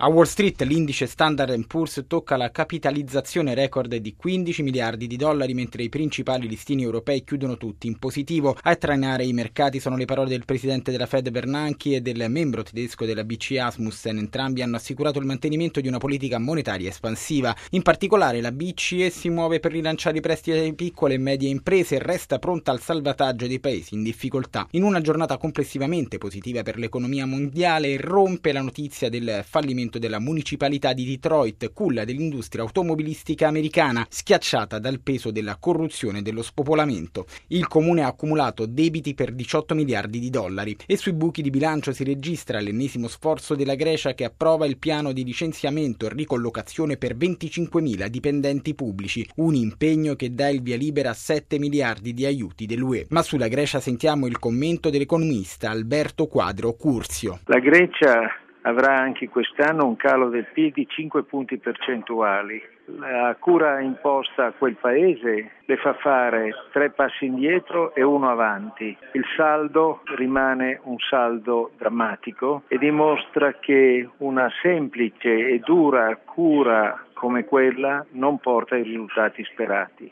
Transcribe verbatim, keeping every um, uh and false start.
A Wall Street l'indice Standard and Poor's tocca la capitalizzazione record di quindici miliardi di dollari, mentre i principali listini europei chiudono tutti in positivo. A trainare i mercati sono le parole del presidente della Fed Bernanke e del membro tedesco della B C E Asmussen. Entrambi hanno assicurato il mantenimento di una politica monetaria espansiva. In particolare la B C E si muove per rilanciare i prestiti alle piccole e medie imprese e resta pronta al salvataggio dei paesi in difficoltà. In una giornata complessivamente positiva per l'economia mondiale, rompe la notizia del fallimento della municipalità di Detroit, culla dell'industria automobilistica americana, schiacciata dal peso della corruzione e dello spopolamento. Il comune ha accumulato debiti per diciotto miliardi di dollari e sui buchi di bilancio si registra l'ennesimo sforzo della Grecia, che approva il piano di licenziamento e ricollocazione per venticinquemila dipendenti pubblici, un impegno che dà il via libera a sette miliardi di aiuti dell'U E. Ma sulla Grecia sentiamo il commento dell'economista Alberto Quadro Curzio. La Grecia avrà anche quest'anno un calo del P I L di cinque punti percentuali. La cura imposta a quel paese le fa fare tre passi indietro e uno avanti. Il saldo rimane un saldo drammatico e dimostra che una semplice e dura cura come quella non porta ai risultati sperati.